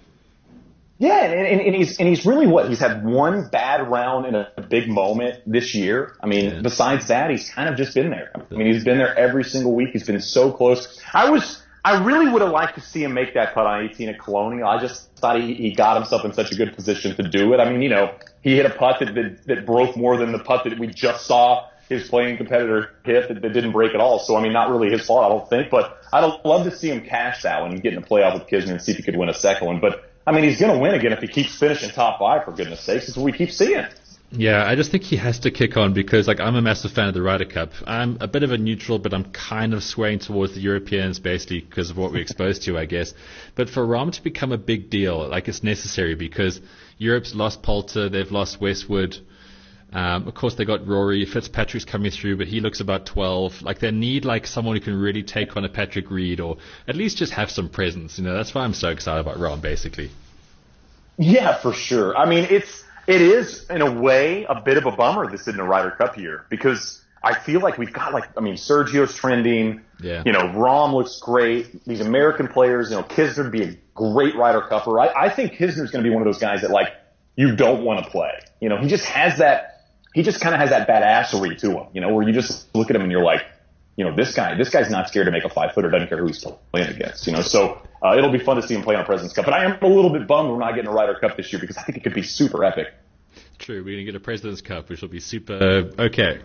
Yeah, and, and, and he's and he's really what? He's had one bad round in a, a big moment this year. I mean, yeah. Besides that, he's kind of just been there. I mean, he's been there every single week. He's been so close. I was, I really would have liked to see him make that putt on eighteen at Colonial. I just thought he, he got himself in such a good position to do it. I mean, you know, he hit a putt that that, that broke more than the putt that we just saw his playing competitor hit that, that didn't break at all. So, I mean, not really his fault, I don't think. But I'd love to see him cash that one and get in the playoff with Kisner and see if he could win a second one. But I mean, he's going to win again if he keeps finishing top five, for goodness sakes. It's what we keep seeing. Yeah, I just think he has to kick on because, like, I'm a massive fan of the Ryder Cup. I'm a bit of a neutral, but I'm kind of swaying towards the Europeans, basically, because of what we're exposed to, I guess. But for Rahm to become a big deal, like, it's necessary because Europe's lost Poulter, they've lost Westwood. Um, of course, they got Rory. Fitzpatrick's coming through, but he looks about twelve. Like, they need, like, someone who can really take on a Patrick Reed or at least just have some presence. You know, that's why I'm so excited about Rahm, basically. Yeah, for sure. I mean, it's, it is, in a way, a bit of a bummer this isn't a Ryder Cup year because I feel like we've got, like, I mean, Sergio's trending. Yeah. You know, Rahm looks great. These American players, you know, Kisner would be a great Ryder Cupper. I, I think Kisner's going to be one of those guys that, like, you don't want to play. You know, he just has that, he just kind of has that badassery to him, you know, where you just look at him and you're like, you know, this guy, this guy's not scared to make a five footer, doesn't care who he's playing against, you know, so uh, it'll be fun to see him play on President's Cup. But I am a little bit bummed we're not getting a Ryder Cup this year because I think it could be super epic. True, we're going to get a President's Cup, which will be super uh, okay.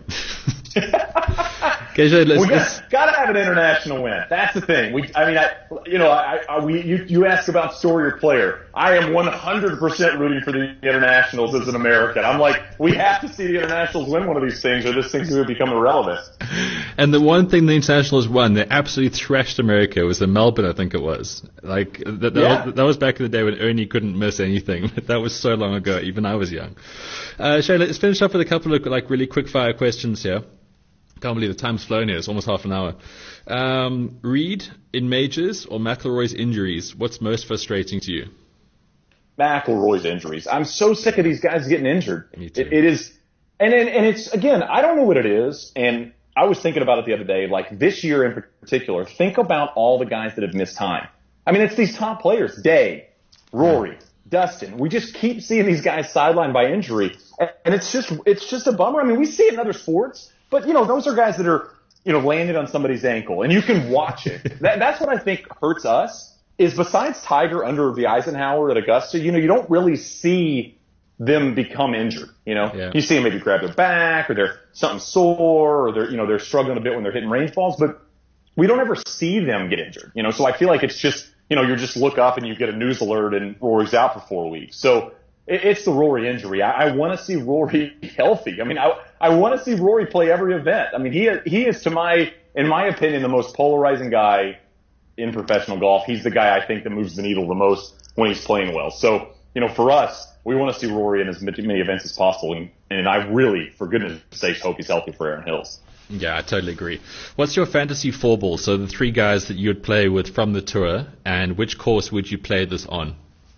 Okay, so let's, we let's, got, got to have an international win. That's the thing. We, I mean, I, you know, I, I, we, you, you ask about story or player. I am one hundred percent rooting for the internationals as an American. I'm like, we have to see the internationals win one of these things, or this thing's going to become irrelevant. And the one thing the internationals won, they absolutely thrashed America. It was in Melbourne, I think it was. Like that, that, Yeah. was, that was back in the day when Ernie couldn't miss anything. That was so long ago. Even I was young. Uh, Shay, let's finish up with a couple of like really quick fire questions here. Can't believe the time's flown here. It's almost half an hour. Um, Reed in majors or McIlroy's injuries? What's most frustrating to you? McIlroy's injuries. I'm so sick of these guys getting injured. Me too. It, it is, and, and and it's again, I don't know what it is. And I was thinking about it the other day. Like this year in particular, think about all the guys that have missed time. I mean, it's these top players: Day, Rory, Dustin. We just keep seeing these guys sidelined by injury, and it's just it's just a bummer. I mean, we see it in other sports. But, you know, those are guys that are, you know, landed on somebody's ankle, and you can watch it. that, that's what I think hurts us, is besides Tiger under the Eisenhower at Augusta, you know, you don't really see them become injured, you know. Yeah. You see them maybe grab their back, or they're something sore, or they're, you know, they're struggling a bit when they're hitting range balls, but we don't ever see them get injured, you know. So I feel like it's just, you know, you just look up and you get a news alert and Rory's out for four weeks. So it's the Rory injury. I, I want to see Rory healthy. I mean, I, I want to see Rory play every event. I mean, he he is, to my, in my opinion, the most polarizing guy in professional golf. He's the guy I think that moves the needle the most when he's playing well. So, you know, for us, we want to see Rory in as many events as possible. And, and I really, for goodness sakes, hope he's healthy for Aaron Hills. Yeah, I totally agree. What's your fantasy four ball? So the three guys that you would play with from the tour, and which course would you play this on?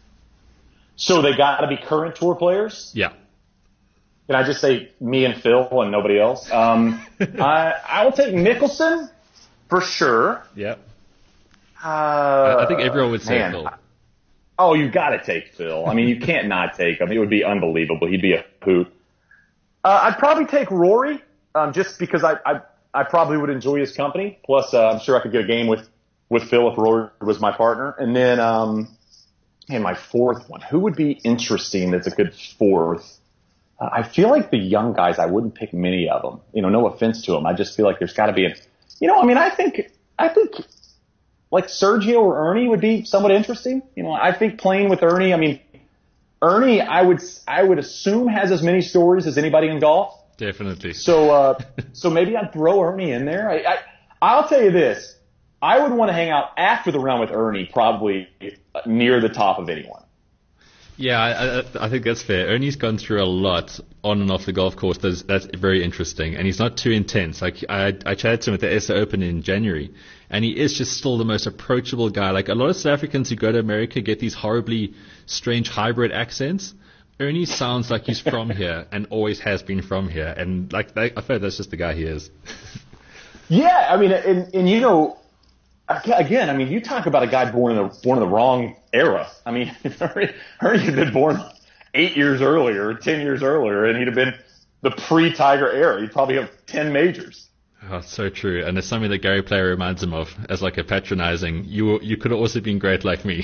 So they got to be current tour players? Yeah. Can I just say me and Phil and nobody else? Um, I, I will take Mickelson for sure. Yeah. Uh, I, I think everyone would say man, Phil. Oh, you got to take Phil. I mean, you can't not take him. It would be unbelievable. He'd be a hoot. Uh, I'd probably take Rory, um, just because I, I I probably would enjoy his company. Plus, uh, I'm sure I could get a game with with Phil if Rory was my partner. And then, um, and my fourth one, who would be interesting? That's a good fourth. Uh, I feel like the young guys, I wouldn't pick many of them. You know, no offense to them. I just feel like there's got to be a, you know, I mean, I think, I think like Sergio or Ernie would be somewhat interesting. You know, I think playing with Ernie, I mean, Ernie, I would, I would assume has as many stories as anybody in golf. Definitely. So, uh, so maybe I'd throw Ernie in there. I, I, I'll tell you this. I would want to hang out after the round with Ernie, probably near the top of anyone. Yeah, I, I, I think that's fair. Ernie's gone through a lot on and off the golf course. That's, that's very interesting, and he's not too intense. Like I, I chatted to him at the S O Open in January, and he is just still the most approachable guy. Like a lot of South Africans who go to America get these horribly strange hybrid accents. Ernie sounds like he's from here and always has been from here, and like I feel that's just the guy he is. Yeah, I mean, and, and you know. Again, I mean, you talk about a guy born in the born in the wrong era. I mean, if Ernie had been born eight years earlier, ten years earlier, and he'd have been the pre-Tiger era, he'd probably have ten majors. Oh, so true. And it's something that Gary Player reminds him of as like a patronizing, you you could have also been great like me.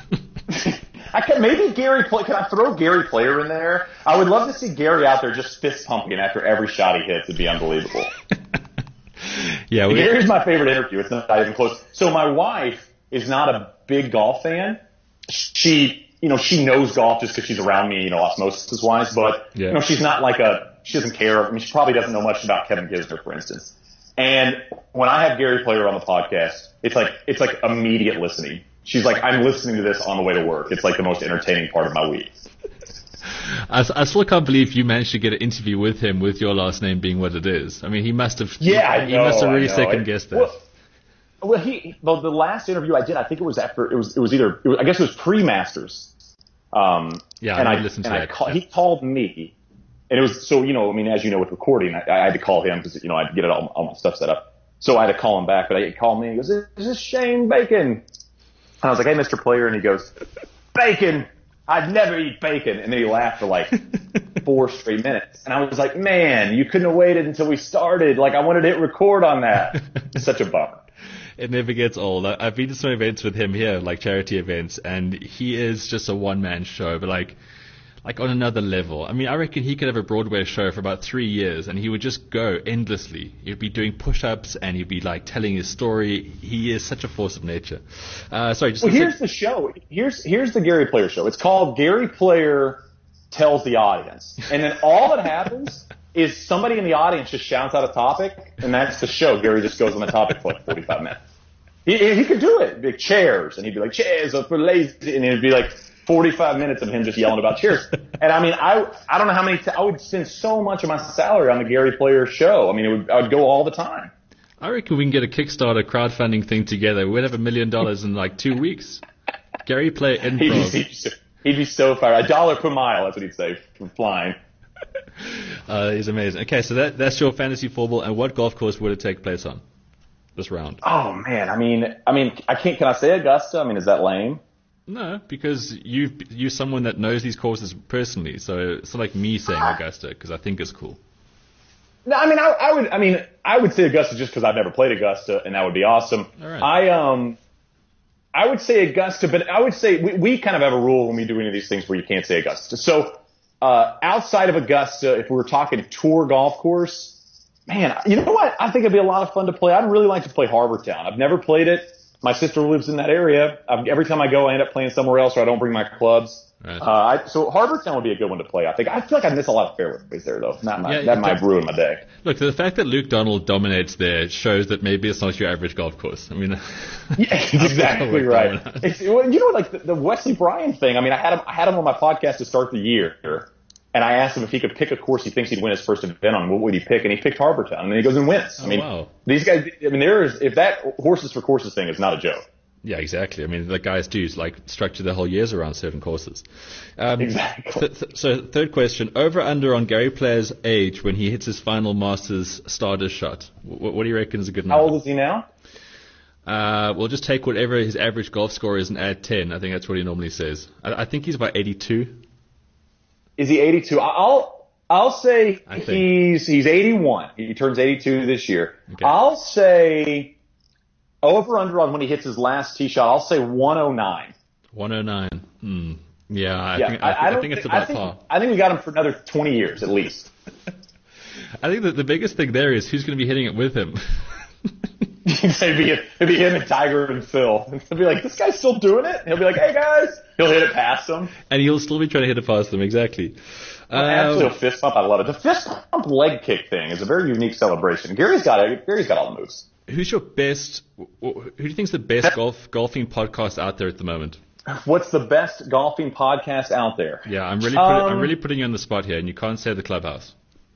I can, maybe Gary, can I throw Gary Player in there? I would love to see Gary out there just fist pumping after every shot he hits. It'd be unbelievable. Yeah, we, Gary's my favorite interview. It's not even close. So my wife is not a big golf fan. She, you know, she knows golf just because she's around me, you know, osmosis wise. But yeah. you know, she's not like a. She doesn't care. I mean, she probably doesn't know much about Kevin Kisner, for instance. And when I have Gary Player on the podcast, it's like it's like immediate listening. She's like, I'm listening to this on the way to work. It's like the most entertaining part of my week. I, I still can't believe you managed to get an interview with him with your last name being what it is. I mean, he must have. Yeah, he, I know, he must have really I know. second guessed that. Well, well, he the, the last interview I did, I think it was after it was it was either it was, I guess it was pre-Masters, um, Yeah, and I, I listened to and that. I call, yeah. he called me, and it was so you know I mean as you know with recording I, I had to call him because you know I had to get it all, all my stuff set up. So I had to call him back, but I, he called me and he goes, "Is this Shane Bacon?" And I was like, "Hey, Mister Player," and he goes, "Bacon. I'd never eat bacon." And then he laughed for like four straight minutes. And I was like, man, you couldn't have waited until we started. Like, I wanted to hit record on that. It's such a bummer. It never gets old. I- I've been to some events with him here, like charity events, and he is just a one-man show, but like, like on another level. I mean, I reckon he could have a Broadway show for about three years, and he would just go endlessly. He'd be doing push-ups, and he'd be like telling his story. He is such a force of nature. Uh, sorry, just Well, here's the show. Here's here's the Gary Player show. It's called Gary Player Tells the Audience, and then all that happens is somebody in the audience just shouts out a topic, and that's the show. Gary just goes on the topic for like forty-five minutes. He, he could do it. It'd be like chairs, and he'd be like, chairs are for lazy, and it'd be like forty-five minutes of him just yelling about chairs. And I mean, I I don't know how many, t- I would spend so much of my salary on the Gary Player show. I mean, it would, I would go all the time. I reckon we can get a Kickstarter crowdfunding thing together. We'd have a million dollars in like two weeks. Gary Player He'd be, Improv. he'd, be so, he'd be so fired. A dollar per mile, that's what he'd say, from flying. Uh, he's amazing. Okay, so that that's your fantasy football, and what golf course would it take place on this round? Oh man, I mean, I mean, I can't. Can I say Augusta? I mean, is that lame? No, because you you're someone that knows these courses personally, so it's not like me saying Augusta because I think it's cool. No, I mean, I, I would. I mean, I would say Augusta just because I've never played Augusta, and that would be awesome. All right. I um, I would say Augusta, but I would say we, we kind of have a rule when we do any of these things where you can't say Augusta. So uh, outside of Augusta, if we were talking tour golf course, man, you know what? I think it'd be a lot of fun to play. I'd really like to play Harbour Town. I've never played it. My sister lives in that area. I've, every time I go, I end up playing somewhere else, or I don't bring my clubs. Right. Uh, I, so Harbour Town would be a good one to play. I think. I feel like I miss a lot of fairways there, though. Not my, Yeah, that it might does. ruin my day. Look, the fact that Luke Donald dominates there shows that maybe it's not your average golf course. I mean, Yeah, exactly work that right. one out. It's, well, you know, like the, the Wesley Bryan thing. I mean, I had him. I had him on my podcast to start the year, and I asked him if he could pick a course he thinks he'd win his first event on. What would he pick? And he picked Harbour Town, and then he goes and wins. Oh, I mean, wow. these guys. I mean, there is if that horses for courses thing is not a joke. Yeah, exactly. I mean, the guys do like structure their whole years around certain courses. Um, Exactly. th- th- so, third question: over under on Gary Player's age when he hits his final Masters starter shot. W- what do you reckon is a good number? How old is he now? Uh, we'll just take whatever his average golf score is and add ten. I think that's what he normally says. I, I think he's about eighty-two. Is he eighty-two? I'll I'll say I think. he's he's eighty-one. He turns eighty-two this year. Okay. I'll say over under on when he hits his last tee shot. I'll say one oh nine. one oh nine. Hmm. Yeah, I Yeah, think I, I, I, don't think it's think, about I think, par. I think we got him for another twenty years at least. I think that the biggest thing there is who's going to be hitting it with him. it'd, be, it'd be him and Tiger and Phil. He'll be like, this guy's still doing it? And he'll be like, hey guys. He'll hit it past them. And he'll still be trying to hit it past them, exactly. Actually, Um, a fist pump. I love it. The fist pump leg kick thing is a very unique celebration. Gary's got it. Gary's got all the moves. who's your best? Who do you think's the best golf golfing podcast out there at the moment? What's the best golfing podcast out there? Yeah, I'm really put, I'm Um, really putting you on the spot here, and you can't say the Clubhouse.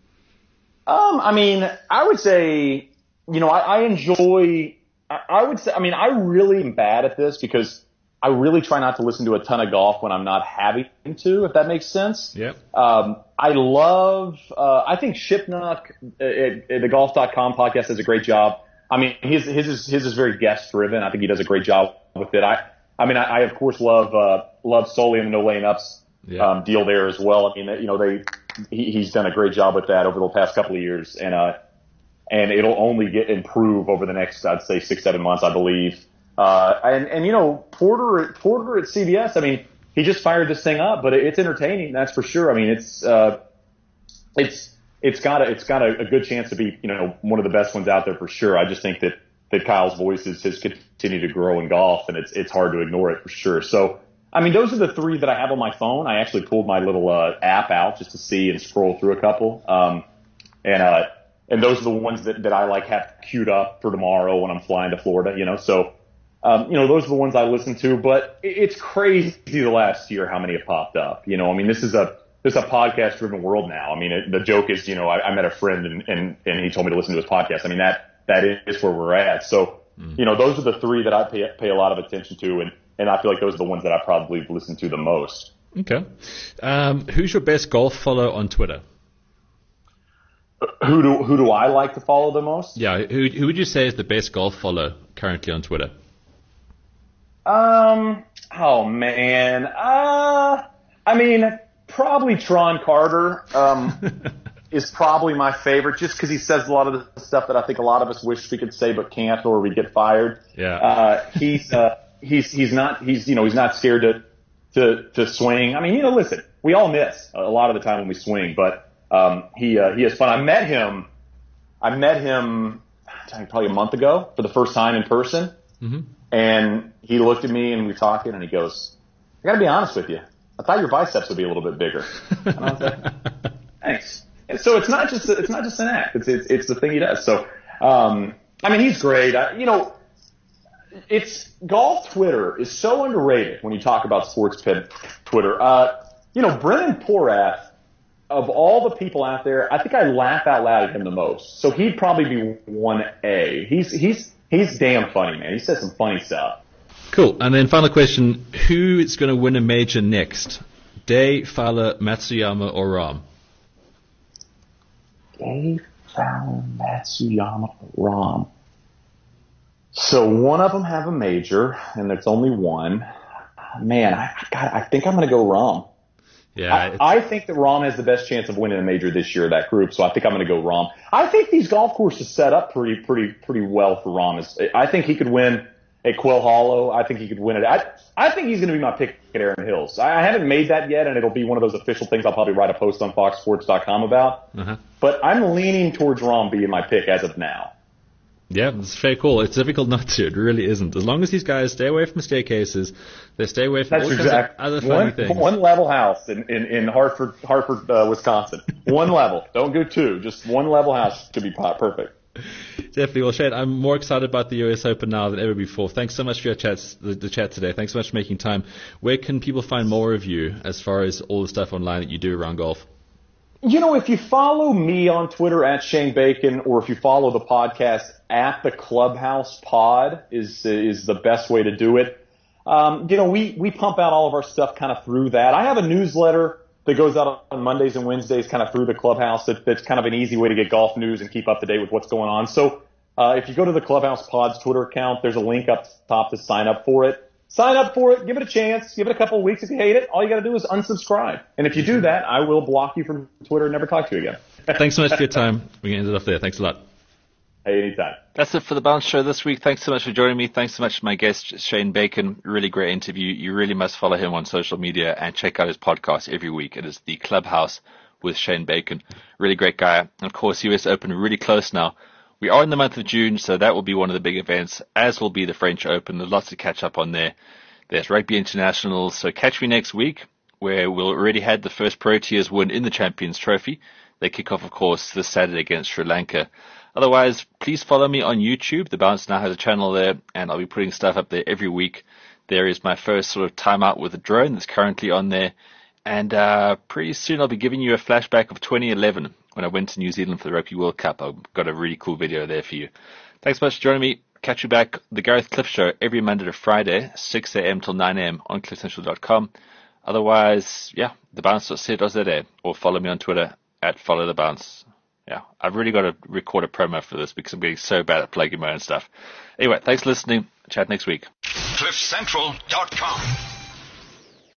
Um, I mean, I would say, you know, I, I enjoy, I, I would say, I mean, I really am bad at this because I really try not to listen to a ton of golf when I'm not having to, if that makes sense. Yeah. Um, I love, uh, I think Shipnuck at, at the golf dot com podcast does a great job. I mean, his, his is, his is very guest driven. I think he does a great job with it. I, I mean, I, I of course love, uh, love Solly and the No Laying Ups, Yeah. um, deal there as well. I mean, you know, they, he, he's done a great job with that over the past couple of years, and uh, and it'll only get improve over the next, I'd say, six, seven months, I believe. Uh, and and you know, Porter Porter at C B S, I mean, he just fired this thing up, but it's entertaining, that's for sure. I mean, it's uh, it's it's got a it's got a, a good chance to be, you know, one of the best ones out there for sure. I just think that that Kyle's voice is, has continued to grow in golf, and it's it's hard to ignore it for sure. So. I mean, those are the three that I have on my phone. I actually pulled my little uh, app out just to see and scroll through a couple. Um, and uh, and those are the ones that, that I like have queued up for tomorrow when I'm flying to Florida, you know. So, um, you know, those are the ones I listen to. But it, it's crazy the last year how many have popped up. You know, I mean, this is a this is a podcast driven world now. I mean, it, the joke is, you know, I, I met a friend and, and and he told me to listen to his podcast. I mean, that that is where we're at. So, mm. you know, those are the three that I pay pay a lot of attention to, and. And I feel like those are the ones that I probably listen to the most. Okay. Um, who's your best golf follow on Twitter? Who do who do I like to follow the most? Yeah, who who would you say is the best golf follow currently on Twitter? Um. Oh man. Uh. I mean, probably Tron Carter. Um. is probably my favorite, just because he says a lot of the stuff that I think a lot of us wish we could say but can't, or we get fired. Yeah. Uh. He's uh. He's he's not he's you know he's not scared to to to swing. I mean, you know, listen, we all miss a lot of the time when we swing, but. Um, he, uh, he has fun. I met him, I met him probably a month ago for the first time in person. Mm-hmm. And he looked at me and we were talking and he goes, I gotta be honest with you. I thought your biceps would be a little bit bigger. And I was like, thanks. And so it's not just, it's not just an act. It's, it's, it's the thing he does. So, um, I mean, he's great. I, you know, it's golf Twitter is so underrated when you talk about sports pit Twitter. Uh, you know, Brennan Porath, of all the people out there, I think I laugh out loud at him the most. So he'd probably be one A. He's he's he's damn funny, man. He says some funny stuff. Cool. And then final question: who is going to win a major next? Day, Fowler, Matsuyama, or Rahm? Day, Fowler, Matsuyama, or Rahm. So one of them have a major, and there's only one. Man, I God, I think I'm going to go Rahm. Yeah, I, I think that Rahm has the best chance of winning a major this year, that group, so I think I'm going to go Rahm. I think these golf courses set up pretty, pretty, pretty well for Rahm. I think he could win at Quail Hollow. I think he could win it. I, I think he's going to be my pick at Aaron Hills. I, I haven't made that yet, and it'll be one of those official things I'll probably write a post on fox sports dot com about. Uh-huh. But I'm leaning towards Rahm being my pick as of now. Yeah, it's very cool. It's difficult not to. It really isn't. As long as these guys stay away from staircases, they stay away from That's all exact. kinds of other funny one, things. One level house in, in, in Hartford, Hartford, uh, Wisconsin. One level. Don't go two. Just one level house to be perfect. Definitely. Well, Shane, I'm more excited about the U S Open now than ever before. Thanks so much for your chats, the, the chat today. Thanks so much for making time. Where can people find more of you as far as all the stuff online that you do around golf? You know, if you follow me on Twitter at Shane Bacon, or if you follow the podcast at the Clubhouse Pod, is is the best way to do it. Um, you know, we we pump out all of our stuff kind of through that. I have a newsletter that goes out on Mondays and Wednesdays, kind of through the Clubhouse. That, that's kind of an easy way to get golf news and keep up to date with what's going on. So, uh, if you go to the Clubhouse Pod's Twitter account, there's a link up top to sign up for it. Sign up for it. Give it a chance. Give it a couple of weeks. If you hate it, all you got to do is unsubscribe. And if you do that, I will block you from Twitter and never talk to you again. Thanks so much for your time. We can end it off there. Thanks a lot. Hey, anytime. That's it for the Bounce Show this week. Thanks so much for joining me. Thanks so much to my guest, Shane Bacon. Really great interview. You really must follow him on social media and check out his podcast every week. It is The Clubhouse with Shane Bacon. Really great guy. And of course, U S Open really close now. We are in the month of June, so that will be one of the big events, as will be the French Open. There's lots to catch up on there. There's Rugby Internationals, so catch me next week, where we'll already had the first Proteas win in the Champions Trophy. They kick off, of course, this Saturday against Sri Lanka. Otherwise, please follow me on YouTube. The Bounce now has a channel there, and I'll be putting stuff up there every week. There is my first sort of time out with a drone that's currently on there. And uh, pretty soon I'll be giving you a flashback of twenty eleven when I went to New Zealand for the Rugby World Cup. I've got a really cool video there for you. Thanks so much for joining me. Catch you back, the Gareth Cliff Show, every Monday to Friday, six a.m. till nine a.m. on cliff central dot com. Otherwise, yeah, the bounce dot co dot z, or follow me on Twitter at follow the bounce. Yeah, I've really got to record a promo for this because I'm getting so bad at plugging my own stuff. Anyway, thanks for listening. Chat next week. cliff central dot com